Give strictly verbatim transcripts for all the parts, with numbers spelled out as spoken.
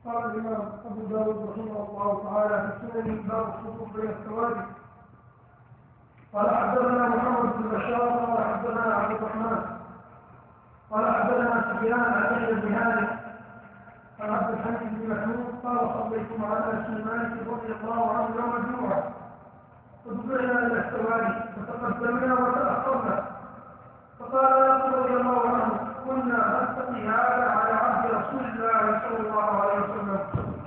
قال الإمام أبو داود رحمه الله تعالى في سنن باب الصفوف بين السواد. قال حدثنا محمد بن بشار قال حدثنا عبد الرحمن قال حدثنا سفيان عن يحيى بن هانئ عن عبد الحميد بن محمود قال صليت مع انس بن مالك رضي الله عنه يوم الجمعه فدفعنا الى السواد فتقدمنا وتاخرنا فقال انس رضي الله عنه كنا نتقي هذا على عهد رسول الله صلى الله عليه وسلم.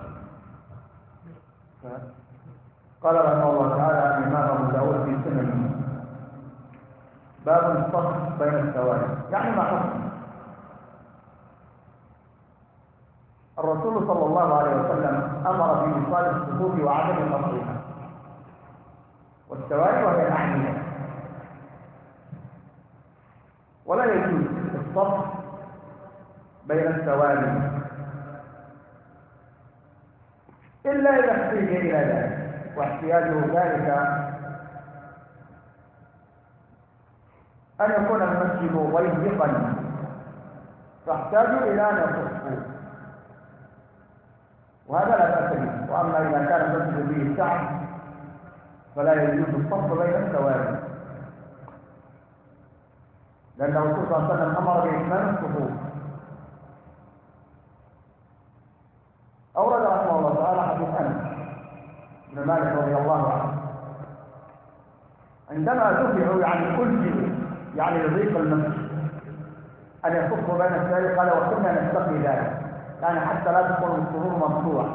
قال رحمه الله تعالى الإمام أبو داود في سنن باب الصف بين السواد، يعني ما حكم الرسول صلى الله عليه وسلم أمر بإيصال الصفوف وعدم قطعها والسواد وهي الأحذية، ولا يجوز الصف بين السواد إلا إذا احتاج إلى ذلك، واحتياجه ذلك أن يكون المسجد ضيقا تحتاج إلى أن يصفوا، وهذا لا بأس به. وأما إذا كان المسجد فيه سعة فلا يجوز الصف بين السواد، لأن الرسول صلى الله عليه وسلم أمر بإتمام الصفوف. أورد رحمه الله تعالى حديث أنس بن مالك رضي الله عنه عندما دفعوا يعني ألجئوا يعني لضيق المسجد أن يصفوا بين السواد، قال وكنا نستقي ذلك، يعني حتى لا تكون السرور مقطوعة.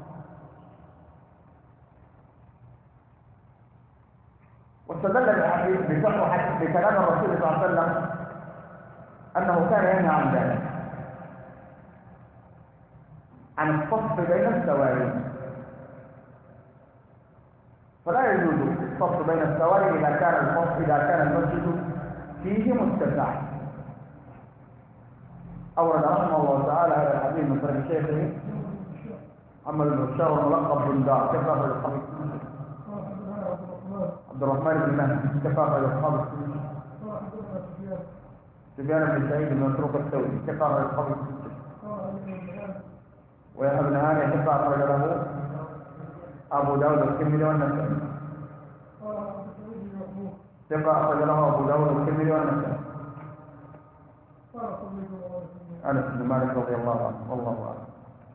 واستدل الحديث بصحة بكلام الرسول صلى الله عليه وسلم أنه كان ينهى عن ذلك، عن الصف بين السواري، فلا يجوز الصف بين السواري إذا كان الصف إذا كان المسجد فيه متسع. أورد رحمه الله تعالى هذا الحديث من طريق شيخه محمد بن بشار الملقب بن دار كيف أخرج الحديث؟ عبد الرحمن بن مهدي كيف أخرج الحديث؟ سفيان بن سعيد بن مسروق الثوري كيف أخرج الحديث؟ ويحيى بن هانئ كيف أخرج له أبو داود والترمذي والنسائي كيف أخرج له أبو داود والترمذي والنسائي. أنس بن مالك رضي الله عنه والله أعلم.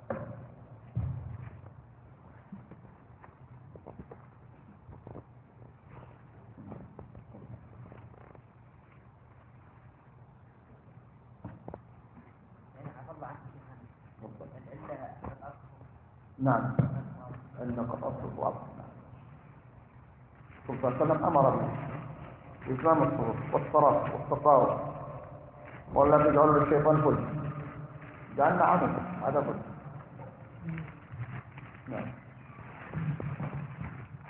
نعم أن قد أصرف وأصرف صلى الله عليه وسلم أمر به بإتمام الصروف والصراط والتطاوع، ولا تجعلوا للشيطان كله جعلنا عمل هذا كله. نعم.